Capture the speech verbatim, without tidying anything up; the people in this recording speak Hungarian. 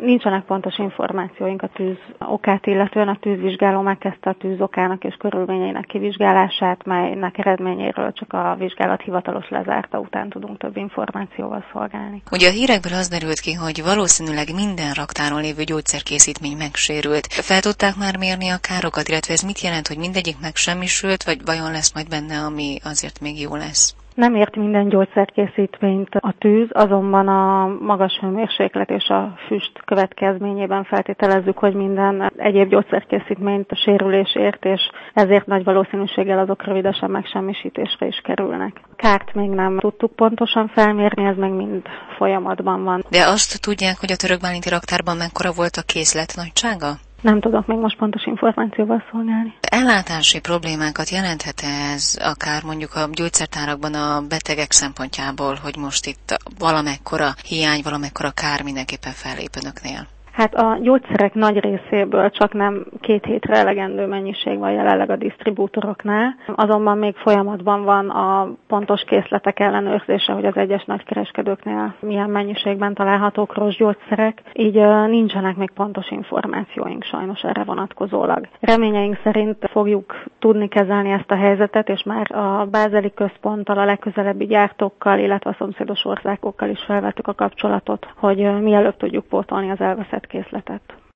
Nincsenek pontos információink a tűz okát, illetően a tűzvizsgáló megkezdte a tűz okának és körülményeinek kivizsgálását, melynek eredményéről csak a vizsgálat hivatalos lezárta után tudunk több információval szolgálni. Ugye a hírekből az derült ki, hogy valószínűleg minden raktáron lévő gyógyszerkészítmény megsérült. Fel tudták már mérni a károkat, illetve ez mit jelent, hogy mindegyik megsemmisült, vagy vajon lesz majd benne, ami azért még jó lesz? Nem ért minden gyógyszerkészítményt a tűz, azonban a magas hőmérséklet és a füst következményében feltételezzük, hogy minden egyéb gyógyszerkészítményt a sérülés ért, és ezért nagy valószínűséggel azok rövidesen megsemmisítésre is kerülnek. Kárt még nem tudtuk pontosan felmérni, ez meg mind folyamatban van. De azt tudják, hogy a Törökbálinti raktárban mekkora volt a készlet nagysága? Nem tudok még most pontos információval szolgálni. Ellátási problémákat jelenthet ez akár mondjuk a gyógyszertárakban a betegek szempontjából, hogy most itt valamekkora hiány, valamekkora kár mindenképpen fellép önöknél? Hát a gyógyszerek nagy részéből csak nem két hétre elegendő mennyiség van jelenleg a disztribútoroknál, azonban még folyamatban van a pontos készletek ellenőrzése, hogy az egyes nagykereskedőknél milyen mennyiségben találhatók rossz gyógyszerek, így nincsenek még pontos információink sajnos erre vonatkozólag. Reményeink szerint fogjuk tudni kezelni ezt a helyzetet, és már a bázeli központtal, a legközelebbi gyártókkal, illetve a szomszédos országokkal is felvettük a kapcsolatot, hogy mielőbb tudjuk pótolni az elveszett készletet.